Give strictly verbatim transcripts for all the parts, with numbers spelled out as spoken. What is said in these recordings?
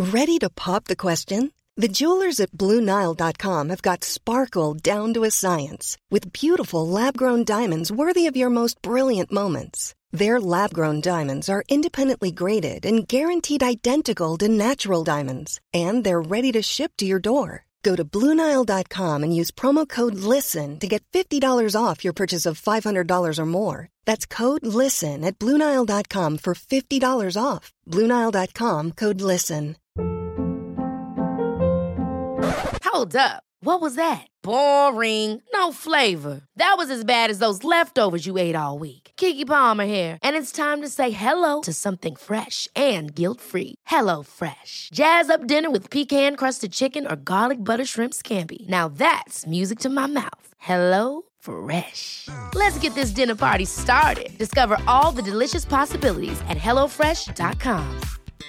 Ready to pop the question? The jewelers at Blue Nile dot com have got sparkle down to a science with beautiful lab-grown diamonds worthy of your most brilliant moments. Their lab-grown diamonds are independently graded and guaranteed identical to natural diamonds, and they're ready to ship to your door. Go to Blue Nile dot com and use promo code LISTEN to get fifty dollars off your purchase of five hundred dollars or more. That's code LISTEN at Blue Nile dot com for fifty dollars off. Blue Nile dot com, code LISTEN. Hold up. What was that? Boring. No flavor. That was as bad as those leftovers you ate all week. Keke Palmer here, and it's time to say hello to something fresh and guilt-free. Hello Fresh. Jazz up dinner with pecan-crusted chicken or garlic butter shrimp scampi. Now that's music to my mouth. Hello Fresh. Let's get this dinner party started. Discover all the delicious possibilities at hello fresh dot com.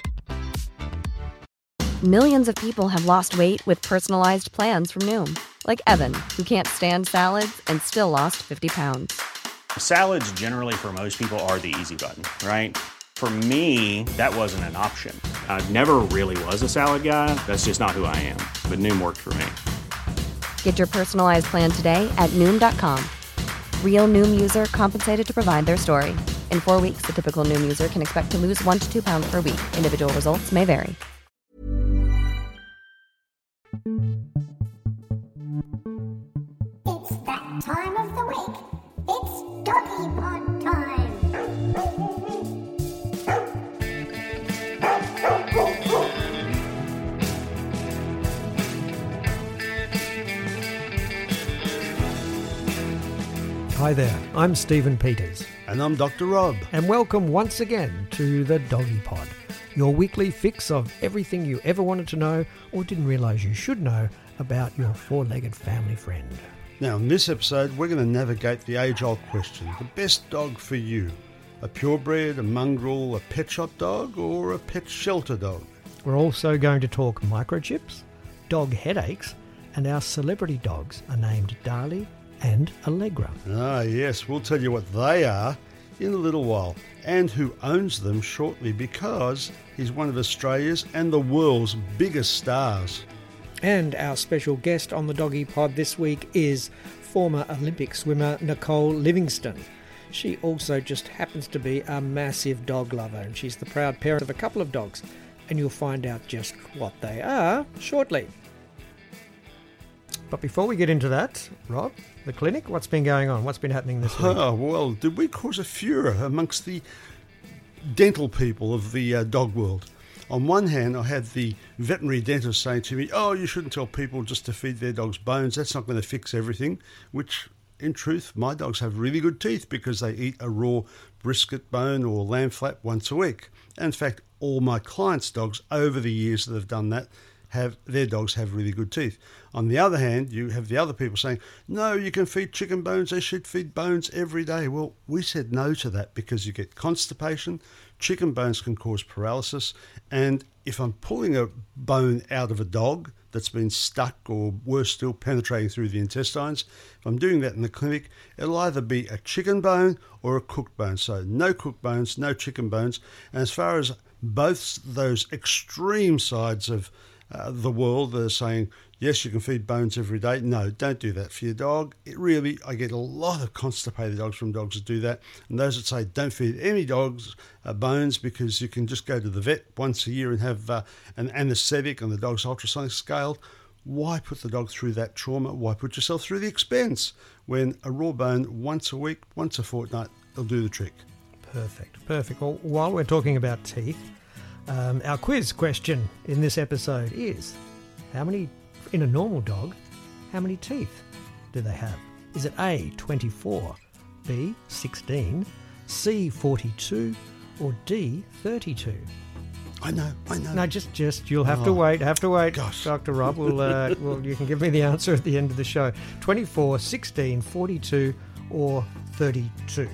Millions of people have lost weight with personalized plans from Noom. Like Evan, who can't stand salads and still lost fifty pounds. Salads generally for most people are the easy button, right? For me, that wasn't an option. I never really was a salad guy. That's just not who I am. But Noom worked for me. Get your personalized plan today at Noom dot com. Real Noom user compensated to provide their story. In four weeks, the typical Noom user can expect to lose one to two pounds per week. Individual results may vary. It's that time of the week. It's Doggy Pod time. Hi there, I'm Stephen Peters. And I'm Doctor Rob. And welcome once again to the Doggy Pod, your weekly fix of everything you ever wanted to know or didn't realise you should know about your four-legged family friend. Now, in this episode, we're going to navigate the age-old question. The best dog for you. A purebred, a mongrel, a pet shop dog, or a pet shelter dog? We're also going to talk microchips, dog headaches, and our celebrity dogs are named Dali and Allegra. Ah, yes, we'll tell you what they are in a little while, and who owns them shortly, because he's one of Australia's and the world's biggest stars. And our special guest on the Doggy Pod this week is former Olympic swimmer Nicole Livingstone. She also just happens to be a massive dog lover, and she's the proud parent of a couple of dogs, and you'll find out just what they are shortly. But before we get into that, Rob, the clinic, what's been going on? What's been happening this week? Oh, well, did we cause a furor amongst the dental people of the uh, dog world? On one hand, I had the veterinary dentist saying to me, oh, you shouldn't tell people just to feed their dogs bones. That's not going to fix everything, which, in truth, my dogs have really good teeth because they eat a raw brisket bone or lamb flap once a week. And in fact, all my clients' dogs over the years that have done that, have their dogs have really good teeth. On the other hand, you have the other people saying, no, you can feed chicken bones, they should feed bones every day. Well, we said no to that because you get constipation, chicken bones can cause paralysis, and if I'm pulling a bone out of a dog that's been stuck or worse still penetrating through the intestines, if I'm doing that in the clinic, it'll either be a chicken bone or a cooked bone. So no cooked bones, no chicken bones. And as far as both those extreme sides of Uh, the world, they're saying, yes, you can feed bones every day. No, don't do that for your dog. It really, I get a lot of constipated dogs from dogs that do that. And those that say, don't feed any dogs uh, bones because you can just go to the vet once a year and have uh, an anaesthetic on the dog's ultrasonic scale. Why put the dog through that trauma? Why put yourself through the expense when a raw bone once a week, once a fortnight, will do the trick? Perfect, perfect. Well, while we're talking about teeth, Um, our quiz question in this episode is, how many, in a normal dog, how many teeth do they have? Is it A, twenty-four, B, sixteen, C, forty-two, or D, thirty-two? I know, I know. No, just, just, you'll have oh, to wait, have to wait. Gosh. Doctor Rob, will, uh, well, you can give me the answer at the end of the show. twenty-four, sixteen, forty-two, or thirty-two.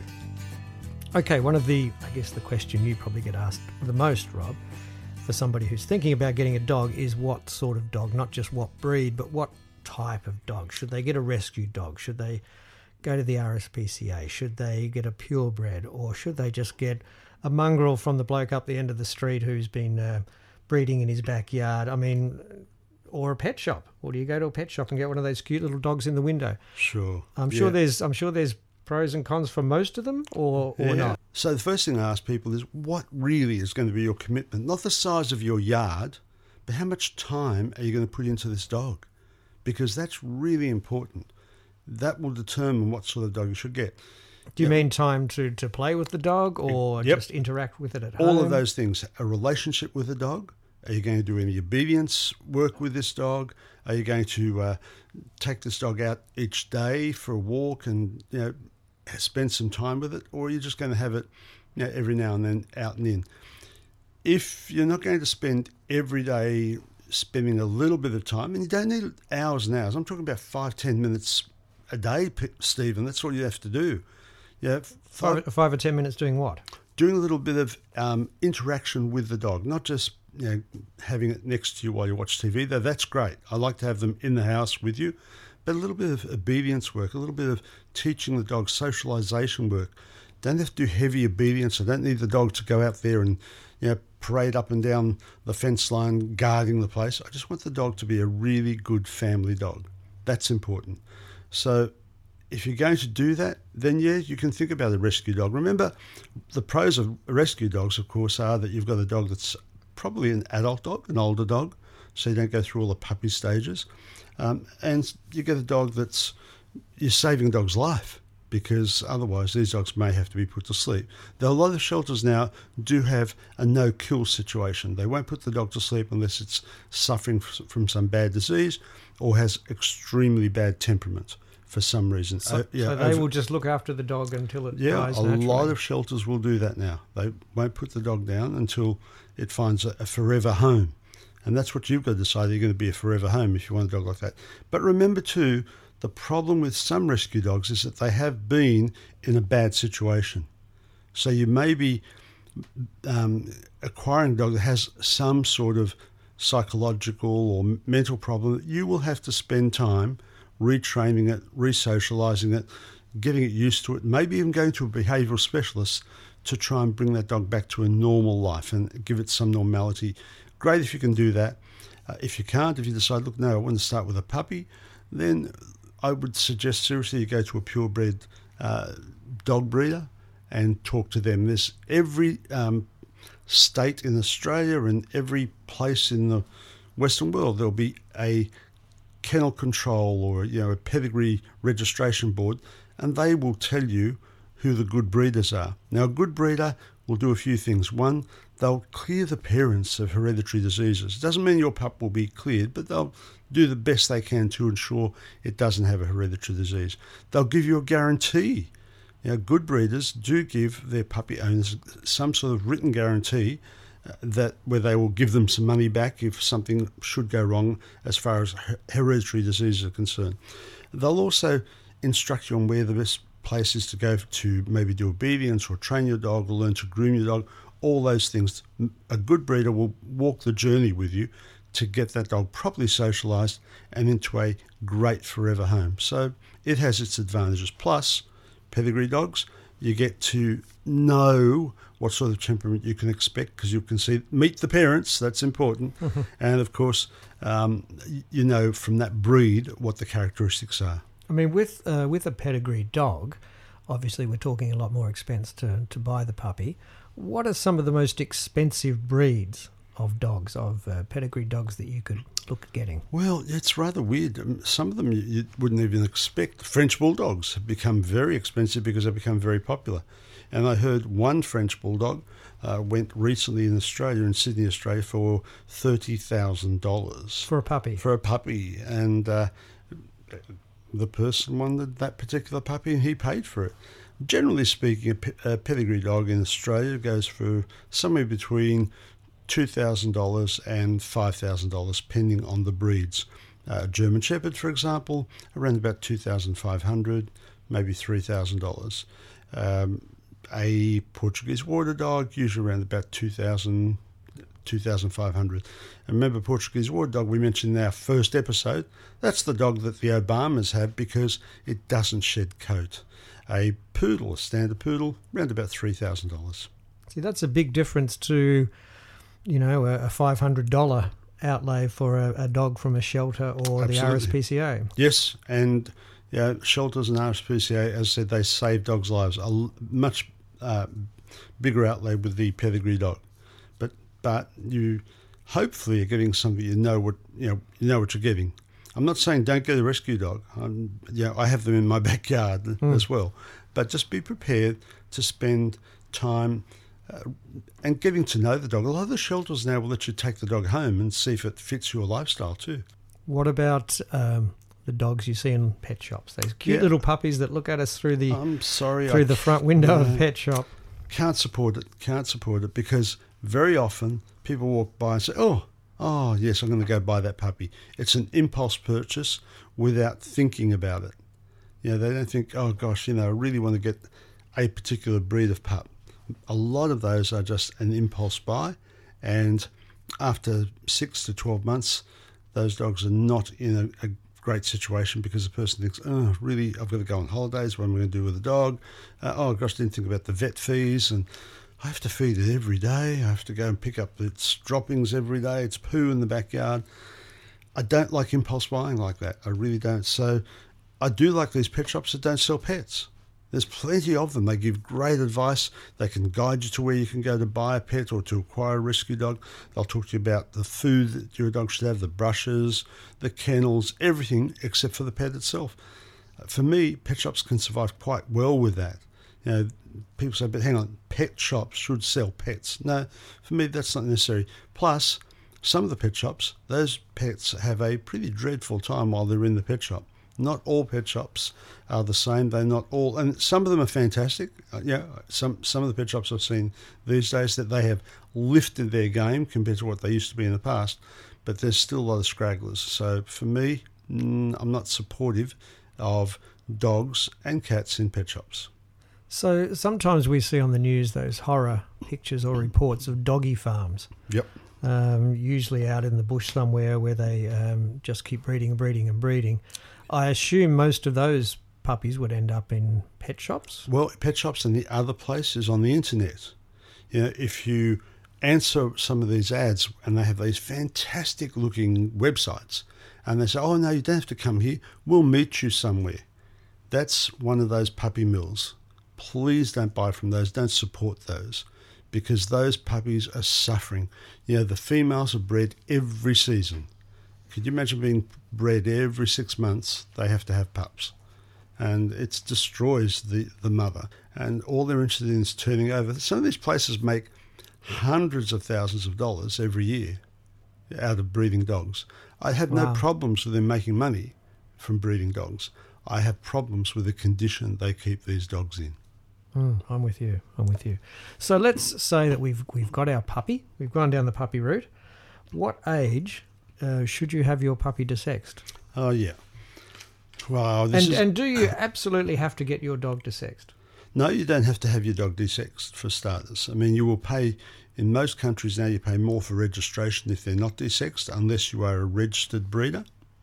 Okay, one of the, I guess the question you probably get asked the most, Rob, for somebody who's thinking about getting a dog is what sort of dog, not just what breed, but what type of dog. Should they get a rescue dog? Should they go to the R S P C A? Should they get a purebred? Or should they just get a mongrel from the bloke up the end of the street who's been uh, breeding in his backyard. I mean, or a pet shop. Or do you go to a pet shop and get one of those cute little dogs in the window? Sure. I'm sure yeah. there's I'm sure there's pros and cons for most of them, or, or yeah. not. So the first thing I ask people is, what really is going to be your commitment? Not the size of your yard, but how much time are you going to put into this dog? Because that's really important. That will determine what sort of dog you should get. Do you Yeah. mean time to, to play with the dog, or Yep. just interact with it at home? All of those things. A relationship with the dog. Are you going to do any obedience work with this dog? Are you going to uh, take this dog out each day for a walk and, you know, spend some time with it? Or are you just going to have it, you know, every now and then out and in? If you're not going to spend every day spending a little bit of time, and you don't need hours and hours. I'm talking about five, ten minutes a day, P- Stephen. That's all you have to do. Yeah, Five, five or ten minutes doing what? doing a little bit of um, interaction with the dog, not just, you know, having it next to you while you watch T V, though that's great. I like to have them in the house with you, but a little bit of obedience work, a little bit of teaching the dog socialization work. Don't have to do heavy obedience. I don't need the dog to go out there and, you know, parade up and down the fence line guarding the place. I just want the dog to be a really good family dog. That's important. So if you're going to do that, then yeah, you can think about a rescue dog. Remember, the pros of rescue dogs, of course, are that you've got a dog that's probably an adult dog, an older dog, so you don't go through all the puppy stages. Um, and you get a dog that's, you're saving a dog's life, because otherwise these dogs may have to be put to sleep. Though a lot of shelters now do have a no-kill situation. They won't put the dog to sleep unless it's suffering from some bad disease or has extremely bad temperament for some reason. So, uh, yeah, so they over- will just look after the dog until it yeah, dies a naturally. lot of shelters will do that now. They won't put the dog down until it finds a, a forever home. And that's what you've got to decide. You're going to be a forever home if you want a dog like that. But remember too, the problem with some rescue dogs is that they have been in a bad situation. So you may be um, acquiring a dog that has some sort of psychological or mental problem. You will have to spend time retraining it, re-socialising it, getting it used to it, maybe even going to a behavioural specialist to try and bring that dog back to a normal life and give it some normality. Great if you can do that. Uh, if you can't, if you decide, look, no, I want to start with a puppy, then I would suggest seriously you go to a purebred uh, dog breeder and talk to them. There's every um, state in Australia and every place in the Western world, there'll be a kennel control or, you know, a pedigree registration board, and they will tell you who the good breeders are. Now, a good breeder will do a few things. One, they'll clear the parents of hereditary diseases. It doesn't mean your pup will be cleared, but they'll do the best they can to ensure it doesn't have a hereditary disease. They'll give you a guarantee. You know, good breeders do give their puppy owners some sort of written guarantee uh, that where they will give them some money back if something should go wrong as far as her- hereditary diseases are concerned. They'll also instruct you on where the best place is to go to maybe do obedience or train your dog or learn to groom your dog, all those things. A good breeder will walk the journey with you to get that dog properly socialised and into a great forever home. So it has its advantages. Plus, pedigree dogs, you get to know what sort of temperament you can expect because you can see, meet the parents, that's important. And of course, um, you know from that breed what the characteristics are. I mean, with uh, with a pedigree dog, obviously we're talking a lot more expense to, to buy the puppy. What are some of the most expensive breeds of dogs, of uh, pedigree dogs that you could look at getting? Well, it's rather weird. Um, Some of them you, you wouldn't even expect. French bulldogs have become very expensive because they've become very popular. And I heard one French bulldog uh, went recently in Australia, in Sydney, Australia, for thirty thousand dollars. For a puppy? For a puppy. And uh, the person wanted that particular puppy and he paid for it. Generally speaking, a, pe- a pedigree dog in Australia goes for somewhere between two thousand dollars and five thousand dollars, depending on the breeds. Uh, German Shepherd, for example, around about two thousand five hundred dollars, maybe three thousand dollars. Um, a Portuguese water dog, usually around about two thousand dollars, two thousand five hundred dollars. And remember, Portuguese water dog, we mentioned in our first episode, that's the dog that the Obamas have because it doesn't shed coat. A poodle, a standard poodle, around about three thousand dollars. See, that's a big difference to you know, a, a five hundred dollars outlay for a, a dog from a shelter or Absolutely. the R S P C A. Yes, and yeah, shelters and R S P C A, as I said, they save dogs' lives. A l- much uh, bigger outlay with the pedigree dog, but but you hopefully are getting something you know what you know you know what you're getting. I'm not saying don't get a rescue dog. I'm, you know, I have them in my backyard mm. as well, but just be prepared to spend time. Uh, and getting to know the dog. A lot of the shelters now will let you take the dog home and see if it fits your lifestyle too. What about um, the dogs you see in pet shops? Those cute Yeah. little puppies that look at us through the I'm sorry, through I the front window no, of a pet shop. Can't support it. Can't support it because very often people walk by and say, "Oh, oh yes, I'm going to go buy that puppy." It's an impulse purchase without thinking about it. You know, they don't think, "Oh gosh, you know, I really want to get a particular breed of pup." A lot of those are just an impulse buy, and after six to twelve months, those dogs are not in a, a great situation because the person thinks, oh, really, I've got to go on holidays, what am I going to do with the dog? Uh, oh, gosh, I didn't think about the vet fees, and I have to feed it every day. I have to go and pick up its droppings every day, its poo in the backyard. I don't like impulse buying like that. I really don't. So I do like these pet shops that don't sell pets. There's plenty of them. They give great advice. They can guide you to where you can go to buy a pet or to acquire a rescue dog. They'll talk to you about the food that your dog should have, the brushes, the kennels, everything except for the pet itself. For me, pet shops can survive quite well with that. You know, people say, but hang on, pet shops should sell pets. No, for me, that's not necessary. Plus, some of the pet shops, those pets have a pretty dreadful time while they're in the pet shop. Not all pet shops are the same. They're not all, and some of them are fantastic. Uh, yeah, some some of the pet shops I've seen these days that they have lifted their game compared to what they used to be in the past, but there's still a lot of scragglers. So for me, mm, I'm not supportive of dogs and cats in pet shops. So sometimes we see on the news those horror pictures or reports of doggy farms. Yep. Um, usually out in the bush somewhere where they um, just keep breeding and breeding and breeding. I assume most of those puppies would end up in pet shops. Well, pet shops and the other places on the internet. You know, if you answer some of these ads and they have these fantastic looking websites and they say, oh, no, you don't have to come here. We'll meet you somewhere. That's one of those puppy mills. Please don't buy from those. Don't support those because those puppies are suffering. You know, the females are bred every season. Could you imagine being bred every six months? They have to have pups. And it destroys the, the mother. And all they're interested in is turning over. Some of these places make hundreds of thousands of dollars every year out of breeding dogs. I have Wow. no problems with them making money from breeding dogs. I have problems with the condition they keep these dogs in. Mm, I'm with you. I'm with you. So let's say that we've we've got our puppy. We've gone down the puppy route. What age uh, should you have your puppy desexed? Oh, yeah. Well, this And is... and do you absolutely have to get your dog desexed? No, you don't have to have your dog desexed for starters. I mean, you will pay, in most countries now, you pay more for registration if they're not desexed, unless you are a registered breeder.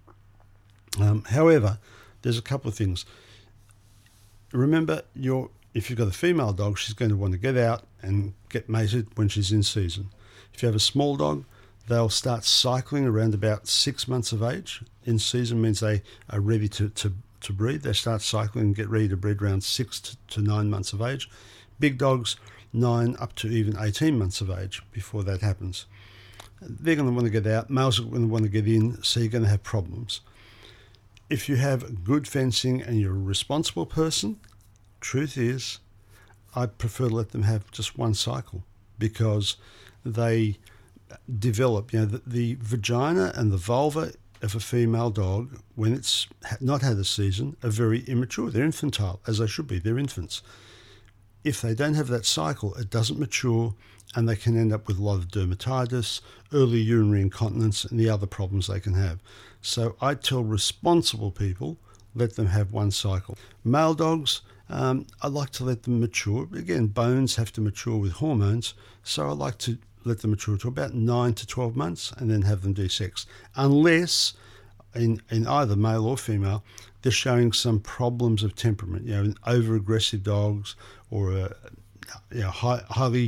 Um, however, there's a couple of things. Remember, your if you've got a female dog, she's going to want to get out and get mated when she's in season. If you have a small dog, they'll start cycling around about six months of age. In season means they are ready to, to, to breed. They start cycling and get ready to breed around six to, to nine months of age. Big dogs, nine up to even eighteen months of age before that happens. They're going to want to get out. Males are going to want to get in, so you're going to have problems. If you have good fencing and you're a responsible person, truth is, I prefer to let them have just one cycle because they develop, you know, the, the vagina and the vulva of a female dog, when it's not had a season, are very immature. They're infantile, as they should be. They're infants. If they don't have that cycle, it doesn't mature and they can end up with a lot of dermatitis, early urinary incontinence, and the other problems they can have. So I tell responsible people, let them have one cycle. Male dogs, um, I like to let them mature. Again, bones have to mature with hormones, so I like to let them mature to about nine to twelve months and then have them desexed. Unless, in, in either male or female, they're showing some problems of temperament, you know, over-aggressive dogs or uh, you know, high, highly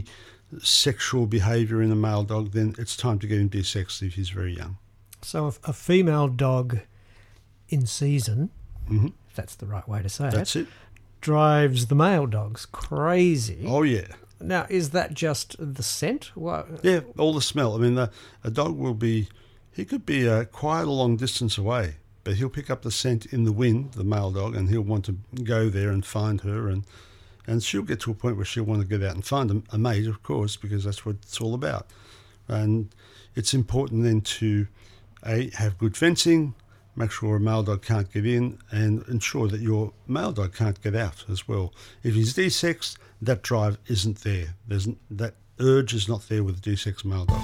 sexual behaviour in a male dog, then it's time to get him desexed if he's very young. So if a female dog in season, Mm-hmm. if that's the right way to say That's it, it. drives the male dogs crazy. Oh, yeah. Now, is that just the scent? What? Yeah, all the smell. I mean, the, a dog will be, he could be uh, quite a long distance away, but he'll pick up the scent in the wind, the male dog, and he'll want to go there and find her, and and she'll get to a point where she'll want to get out and find a, a mate, of course, because that's what it's all about. And it's important then to A, have good fencing, make sure a male dog can't get in, and ensure that your male dog can't get out as well. If he's desexed, that drive isn't there. There's that urge is not there with a desexed male dog.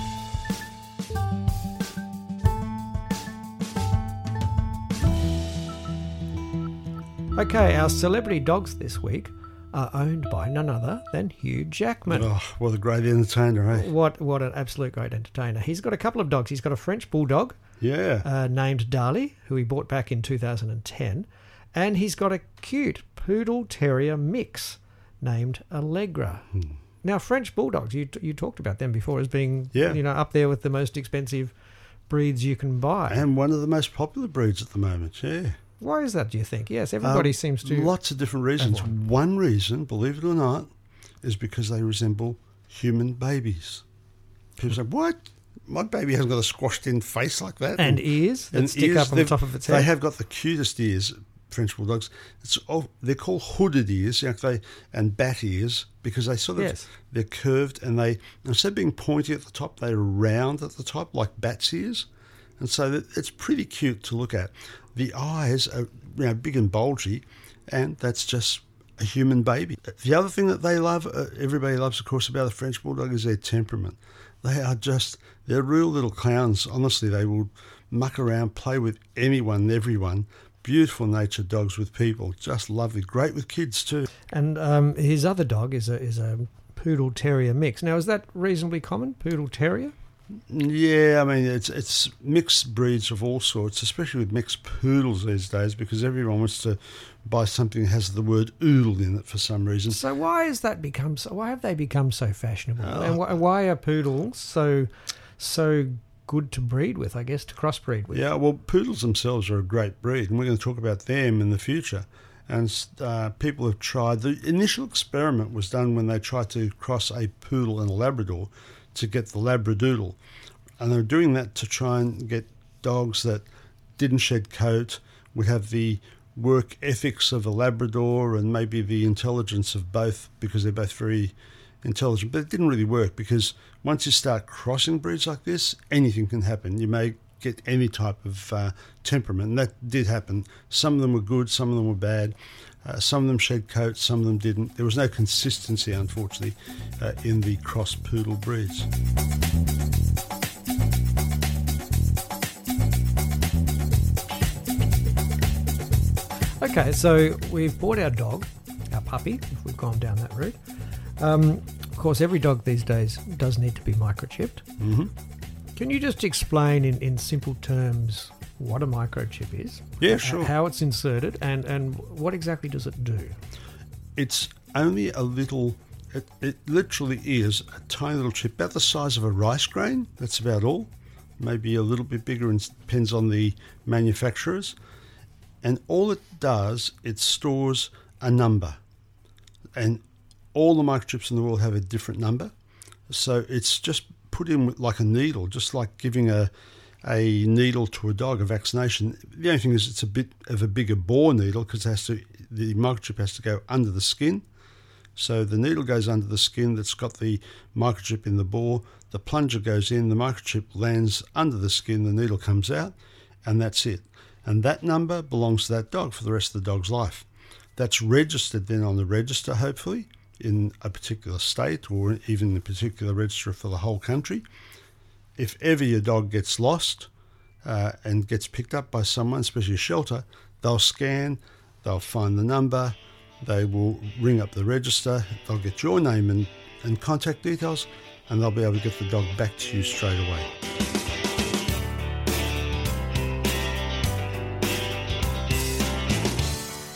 Okay, our celebrity dogs this week are owned by none other than Hugh Jackman. Oh, what a great entertainer, eh? What what an absolute great entertainer. He's got a couple of dogs. He's got a French bulldog Yeah. uh, named Dali, who he bought back in two thousand ten, and he's got a cute poodle terrier mix named Allegra. Hmm. Now, French bulldogs, you you talked about them before as being Yeah. you know up there with the most expensive breeds you can buy. And one of the most popular breeds at the moment, yeah. Why is that, do you think? Yes, everybody Um, seems to... Lots of different reasons. one. One reason, believe it or not, is because they resemble human babies. People say, what? My baby hasn't got a squashed-in face like that. And ears that and stick ears, up on the they've- top of its head. They have got the cutest ears, French bulldogs. It's all, they're called hooded ears, you know, they, and bat ears, because they sort of Yes. they're curved, and they instead of being pointy at the top, they're round at the top like bat's ears, and so that, it's pretty cute to look at. The eyes are, you know, big and bulgy, and that's just a human baby. The other thing that they love, uh, everybody loves, of course, about a French bulldog is their temperament. They are just, they're real little clowns. Honestly, they will muck around, play with anyone and everyone. Beautiful natured dogs with people, just lovely. Great with kids too. And um, his other dog is a is a poodle terrier mix. Now, is that reasonably common, poodle terrier? Yeah, I mean, it's it's mixed breeds of all sorts, especially with mixed poodles these days, because everyone wants to buy something that has the word oodle in it for some reason. So why has that become so? Why have they become so fashionable? Oh. And why, why are poodles so so good to breed with? I guess to crossbreed with. Yeah, well, poodles themselves are a great breed, and we're going to talk about them in the future. And uh, people have tried. The initial experiment was done when they tried to cross a poodle and a Labrador to get the Labradoodle. And they were doing that to try and get dogs that didn't shed coat, would have the work ethics of a Labrador and maybe the intelligence of both, because they're both very intelligent. But it didn't really work, because once you start crossing breeds like this, anything can happen. You may get any type of uh, temperament, and that did happen. Some of them were good, some of them were bad. Uh, some of them shed coat, some of them didn't. There was no consistency, unfortunately, uh, in the cross poodle breeds. Okay, so we've bought our dog, our puppy, if we've gone down that route. Um, of course, every dog these days does need to be microchipped. Mm-hmm. Can you just explain in, in simple terms what a microchip is? Yeah, h- sure. How it's inserted and, and what exactly does it do? It's only a little, it, it literally is a tiny little chip, about the size of a rice grain. That's about all. Maybe a little bit bigger, and depends on the manufacturers. And all it does, it stores a number. And all the microchips in the world have a different number. So it's just put in with like a needle, just like giving a a needle to a dog, a vaccination. The only thing is it's a bit of a bigger bore needle, because it has to, the microchip has to go under the skin. So the needle goes under the skin that's got the microchip in the bore. The plunger goes in, the microchip lands under the skin, the needle comes out, and that's it. And that number belongs to that dog for the rest of the dog's life. That's registered then on the register, hopefully, in a particular state, or even a particular register for the whole country. If ever your dog gets lost uh, and gets picked up by someone, especially a shelter, they'll scan, they'll find the number, they will ring up the register, they'll get your name and, and contact details, and they'll be able to get the dog back to you straight away.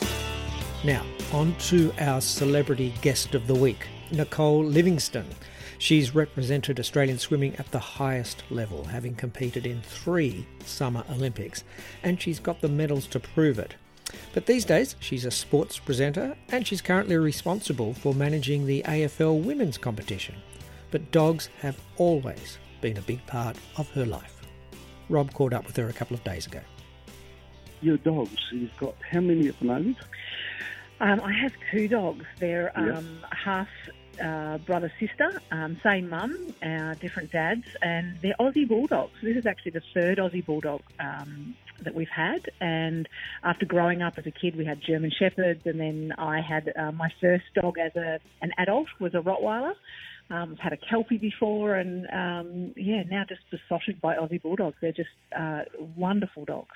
Now, on to our celebrity guest of the week, Nicole Livingstone. She's represented Australian swimming at the highest level, having competed in three Summer Olympics, and she's got the medals to prove it. But these days, she's a sports presenter and she's currently responsible for managing the A F L women's competition. But dogs have always been a big part of her life. Rob caught up with her a couple of days ago. Your dogs, you've got how many at the moment? Um, I have two dogs. They're um, Yep. half uh, brother-sister, um, same mum, uh, different dads, and they're Aussie Bulldogs. This is actually the third Aussie Bulldog um, that we've had, and after growing up as a kid, we had German Shepherds, and then I had uh, my first dog as a an adult was a Rottweiler. Um, I've had a Kelpie before, and um, yeah, now just besotted by Aussie Bulldogs. They're just uh, wonderful dogs.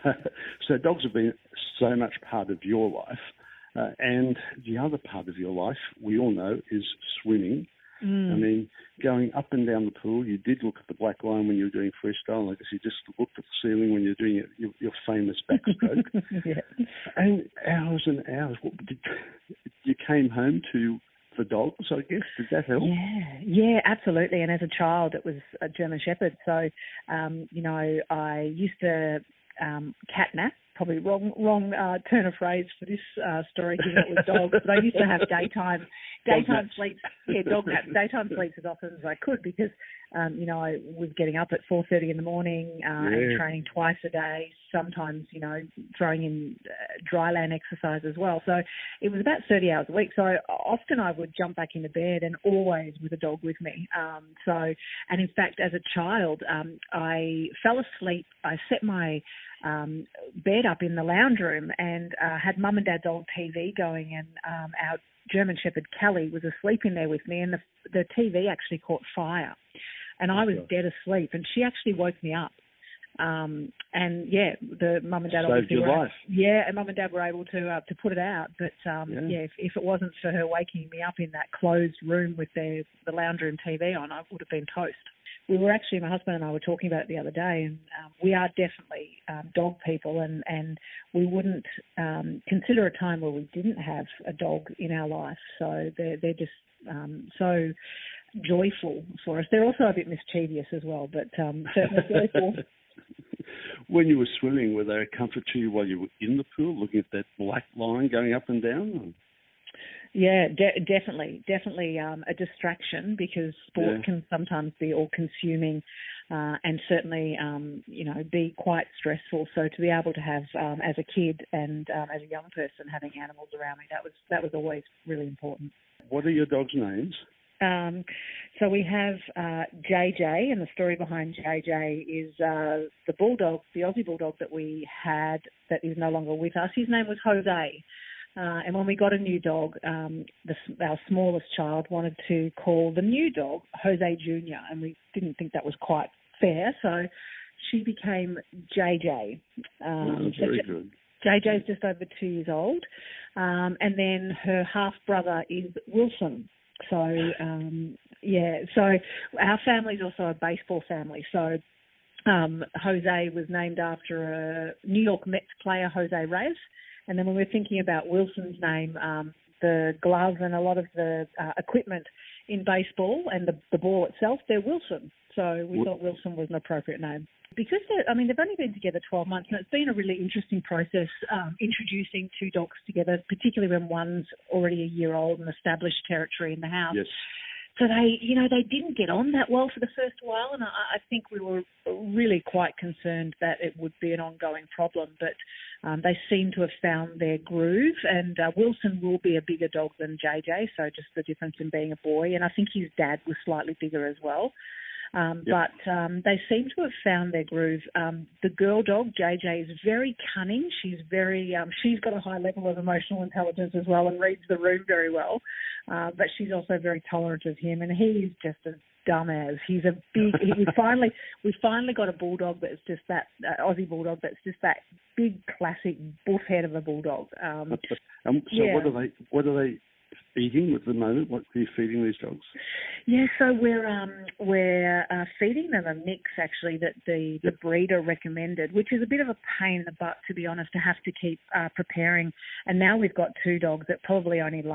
So dogs have been so much part of your life. Uh, and the other part of your life, we all know, is swimming. Mm. I mean, going up and down the pool, you did look at the black line when you were doing freestyle. I guess you just looked at the ceiling when you were doing your, your, your famous backstroke. Yeah. And hours and hours. What, did, you came home to the dogs, I guess. Did that help? Yeah, yeah, absolutely. And as a child, it was a German Shepherd. So, um, you know, I used to um, catnap. Probably wrong wrong uh, turn of phrase for this uh, story, given it was dogs. But I used to have daytime daytime sleeps, yeah, dog naps, daytime sleeps as often as I could because, um, you know, I was getting up at four thirty in the morning uh, Yeah. and training twice a day. Sometimes, you know, throwing in uh, dry land exercise as well. So it was about thirty hours a week. So often I would jump back into bed and always with a dog with me. Um, so, and in fact, as a child, um, I fell asleep. I set my um, bed up in the lounge room and uh, had mum and dad's old T V going, and um, our German Shepherd Kelly was asleep in there with me, and the, the T V actually caught fire, and I was dead asleep, and she actually woke me up. Um, and yeah, the mum and dad Saved obviously your were, life. yeah, and mum and dad were able to uh, to put it out. But um, Yeah. yeah, if, if it wasn't for her waking me up in that closed room with their the lounge room T V on, I would have been toast. We were actually, my husband and I were talking about it the other day, and um, we are definitely um, dog people, and, and we wouldn't um, consider a time where we didn't have a dog in our life. So they're, they're just um, so joyful for us. They're also a bit mischievous as well, but um, certainly joyful. When you were swimming, were they a comfort to you while you were in the pool, looking at that black line going up and down? Yeah, de- definitely, definitely um, a distraction because sport Yeah. can sometimes be all-consuming uh, and certainly, um, you know, be quite stressful. So to be able to have, um, as a kid and um, as a young person, having animals around me, that was that was always really important. What are your dogs' names? Um, so we have uh, J J, and the story behind J J is uh, the bulldog, the Aussie bulldog that we had that is no longer with us. His name was Jose. Uh, and when we got a new dog, um, the, our smallest child wanted to call the new dog Jose Junior, and we didn't think that was quite fair, so she became J J. Um, Oh, so very J- good. J J's just over two years old, um, and then her half-brother is Wilson. So, um, yeah, so our family is also a baseball family, so um, Jose was named after a New York Mets player, Jose Reyes. And then when we're thinking about Wilson's name, um, the gloves and a lot of the uh, equipment in baseball and the, the ball itself, they're Wilson. So we thought Wilson was an appropriate name. Because, I mean, they've only been together twelve months, and it's been a really interesting process um, introducing two dogs together, particularly when one's already a year old and established territory in the house. Yes. So they, you know, they didn't get on that well for the first while, and I, I think we were really quite concerned that it would be an ongoing problem. But um, they seem to have found their groove, and uh, Wilson will be a bigger dog than J J, so just the difference in being a boy. And I think his dad was slightly bigger as well. Um, Yep. But um, they seem to have found their groove. Um, the girl dog, J J, is very cunning. She's very, um, she's got a high level of emotional intelligence as well and reads the room very well. Uh, but she's also very tolerant of him, and he's just a dumbass. He's a big. he, we finally, we finally got a bulldog that's just that uh, Aussie bulldog that's just that big classic buff head of a bulldog. Um, um, so yeah. what are they? What are they feeding at the moment? What are you feeding these dogs? Yeah, so we're um, we're uh, feeding them a mix actually that the, the breeder recommended, which is a bit of a pain in the butt, to be honest, to have to keep uh, preparing. And now we've got two dogs that probably only lasts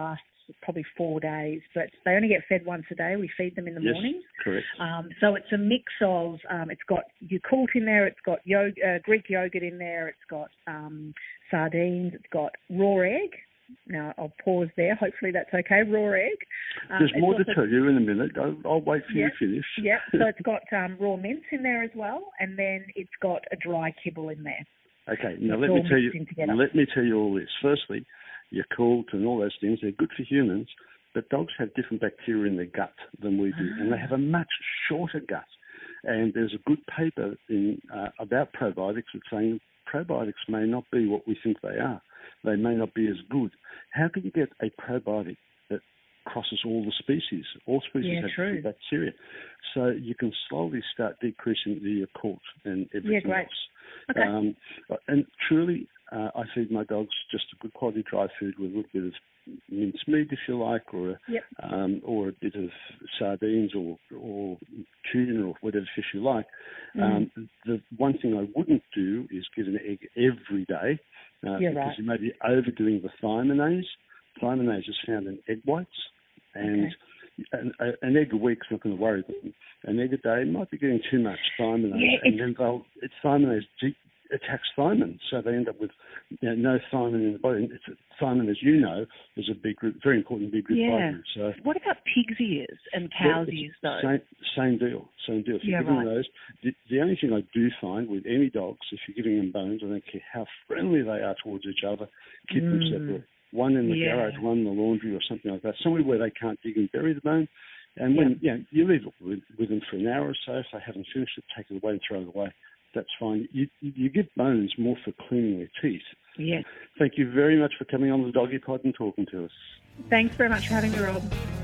probably four days, but they only get fed once a day. We feed them in the yes, morning. Correct. Um, so it's a mix of, um, it's got Yakult in there, it's got yog- uh, Greek yogurt in there, it's got um, sardines, it's got raw egg. Now, I'll pause there. Hopefully that's okay. Raw egg. Um, There's more also, to tell you in a minute. I'll, I'll wait for yeah, you to finish. Yeah, so it's got um, raw mince in there as well, and then it's got a dry kibble in there. Okay, now It's let all me tell you. mixed in together. Let me tell you all this. Firstly, Yakult and all those things, they're good for humans, but dogs have different bacteria in their gut than we do, and they have a much shorter gut. And there's a good paper in uh, about probiotics that's saying probiotics may not be what we think they are. They may not be as good. How can you get a probiotic that crosses all the species? All species Yeah, have true. different bacteria. So you can slowly start decreasing the Yakult and everything Yeah, great. else. Okay. Um, and truly, uh, I feed my dogs just a good quality dry food with a little bit of minced meat, if you like, or a, Yep. um, or a bit of sardines or or tuna or whatever fish you like. Mm. Um, the one thing I wouldn't do is give an egg every day uh, You're because right. you may be overdoing the thiaminase. Thiaminase is found in egg whites, and Okay. an, a, an egg a week's not going to worry them. An egg a day might be getting too much thiaminase, Yeah, and it's- then they'll it's thiaminase de- attacks thiamine, so they end up with you know, no thiamine in the body. And it's, thiamine, as you know, is a big group, very important big group Yeah. vitamin. So What about pig's ears and cow's ears, though? same, same deal, same deal. If you're Yeah, giving right. those, the, the only thing I do find with any dogs, if you're giving them bones, I don't care how friendly they are towards each other, keep them Mm. separate. One in the Yeah. garage, one in the laundry or something like that, somewhere where they can't dig and bury the bone. And when Yeah. you know, you leave it with, with them for an hour or so, if they haven't finished it, take it away and throw it away. That's fine. You, you give bones more for cleaning their teeth. Yeah. Thank you very much for coming on the Doggy Pod and talking to us. Thanks very much for having me, Rob.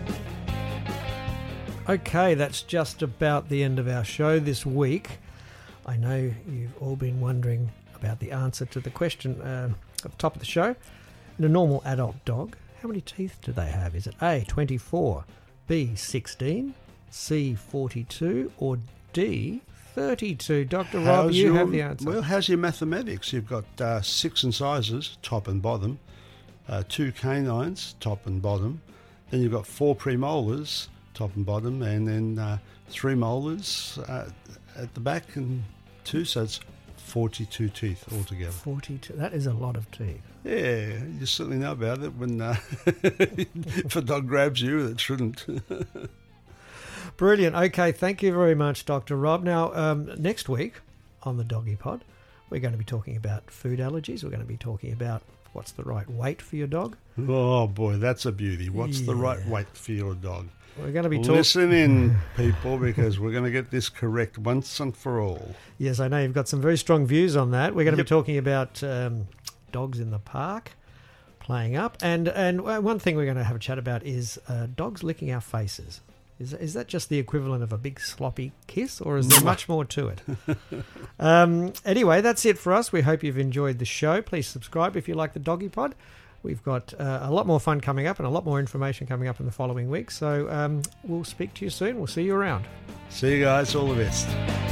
Okay, that's just about the end of our show this week. I know you've all been wondering about the answer to the question uh, at the top of the show. In a normal adult dog, how many teeth do they have? Is it A, twenty-four, B, sixteen, C, forty-two, or D, thirty-two? Doctor Rob, How's you your- have the answer. Well, how's your mathematics? You've got uh, six incisors, top and bottom, uh, two canines, top and bottom. Then you've got four premolars, top and bottom, and then uh, three molars uh, at the back and two, so it's forty-two teeth altogether. forty-two. That is a lot of teeth. Yeah, you certainly know about it when uh, if a dog grabs you, it shouldn't. Brilliant. Okay, thank you very much, Doctor Rob. Now, um, next week on the Doggy Pod, we're going to be talking about food allergies. We're going to be talking about what's the right weight for your dog. Oh boy, that's a beauty. What's the right Yeah. weight for your dog? We're going to be talking... Listen in, people, because we're going to get this correct once and for all. Yes, I know you've got some very strong views on that. We're going to Yep. be talking about um, dogs in the park, playing up. And, and one thing we're going to have a chat about is uh, dogs licking our faces. Is, is that just the equivalent of a big sloppy kiss, or is there much more to it? um, anyway, that's it for us. We hope you've enjoyed the show. Please subscribe if you like the Doggy Pod. We've got uh, a lot more fun coming up and a lot more information coming up in the following week. So um, we'll speak to you soon. We'll see you around. See you guys. All the best.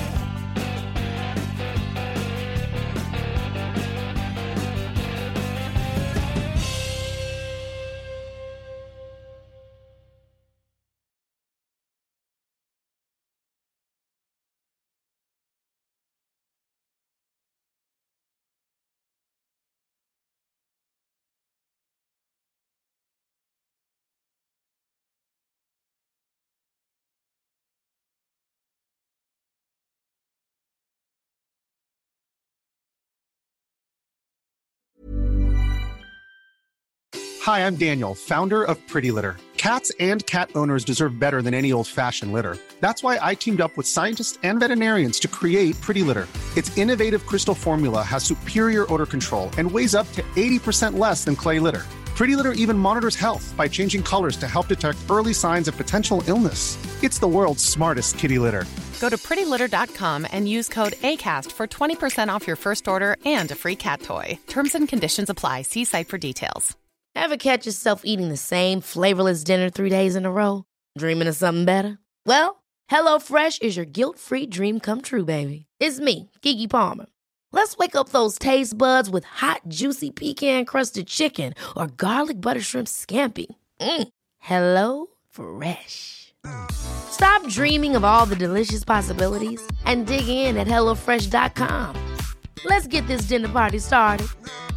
Hi, I'm Daniel, founder of Pretty Litter. Cats and cat owners deserve better than any old-fashioned litter. That's why I teamed up with scientists and veterinarians to create Pretty Litter. Its innovative crystal formula has superior odor control and weighs up to eighty percent less than clay litter. Pretty Litter even monitors health by changing colors to help detect early signs of potential illness. It's the world's smartest kitty litter. Go to pretty litter dot com and use code ACAST for twenty percent off your first order and a free cat toy. Terms and conditions apply. See site for details. Ever catch yourself eating the same flavorless dinner three days in a row? Dreaming of something better? Well, HelloFresh is your guilt-free dream come true, baby. It's me, Keke Palmer. Let's wake up those taste buds with hot, juicy pecan-crusted chicken or garlic butter shrimp scampi. Mm. Hello Fresh. Stop dreaming of all the delicious possibilities and dig in at hello fresh dot com. Let's get this dinner party started.